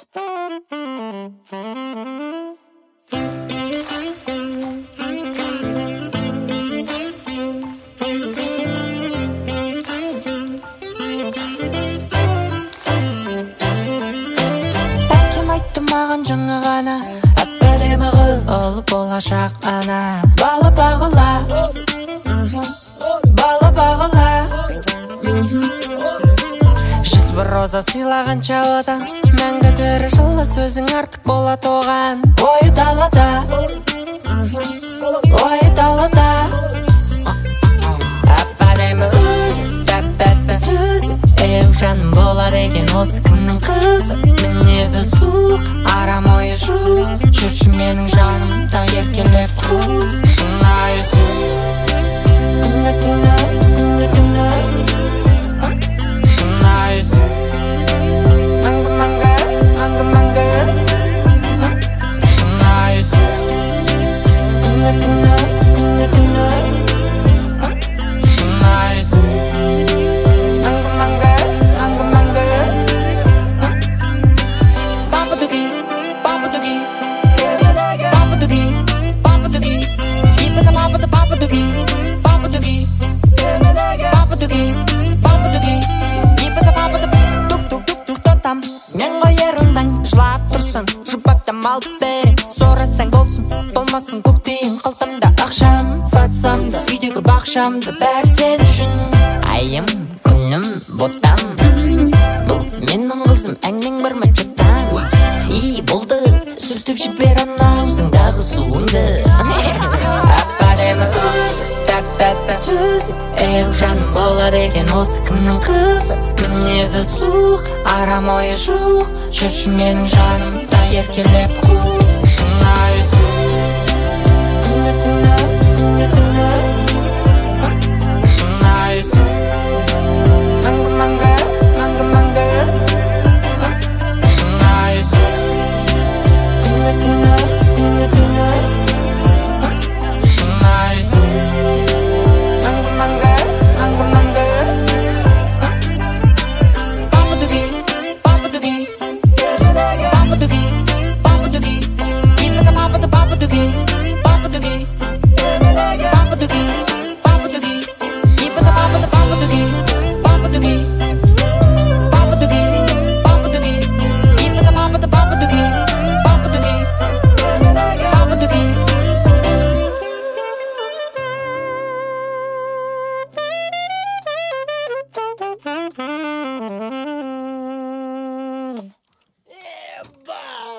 Маған жаңа ғана әп-әдемі қыз ол болашақ ана. Балы бағыла, балы бағыла. Жүз бір роза сыйлағанша одан мәңгі тірі жылы сөзің артық болады оған. Ойы далада, ойы далада. Әп-әдемі қыз, тәп-тәтті сөз. Еу жаным болады екен осы кімнің қызы. Мінезі суық, арам ойы жоқ. Жүрші менің жанымда еркелеп құл. Шынайы сөз, күні түні, күні түні. Шынайы сөз, мәңгі мәңгі, мәңгі мәңгі. Шынайы сөз, күні түні, күні түні. Шынайы сөз, мәңгі мәңгі, мәңгі мәңгі. Папа-дуги, папа-дуги, папа-дуги, папа-дуги. Ипата папата папа-дуги, папа-дуги, папа-дуги, папа-дуги. Ипата папата тук-тук-тук-тук. Кто там? Мен ғой ерундаң жылап тұрсын, жұпаттам алып бер. Сорасаң болсын, болмасын көктейін қалтамда ақшам. Сатсам да үйдегі бақшамда бәрі сен үшін. Айым, күнім, ботам. Бұл менің қызым, әңнің бір ма жұттан. И болды, сүртіп жібер анаузыңдағы суыңды. Әп-әдемі қыз, тәп-тәтті сөз. Еу жаным болады екен осы кімнің қызы. Мінезі суық, арам ойы жоқ. Жүрші менің жанымда еркелеп құл. Шынайы сөз, күні түні, күні түні. Шынайы сөз, мәңгі мәңгі, мәңгі мәңгі. Шынайы сөз, күні түні, күні түні. Шынайы сөз, мәңгі мәңгі, мәңгі мәңгі. Папа-дуги, папа-дуги, папа-дуги, папа-дуги. Ипата папата папа-дуги, папа-дуги, папа-дуги, папа-дуги. Ипата папата папа-дуги, папа-дуги, папа-дуги, папа-дуги. Ипата папата папа-дуги, папа-дуги, папа-дуги. Eba!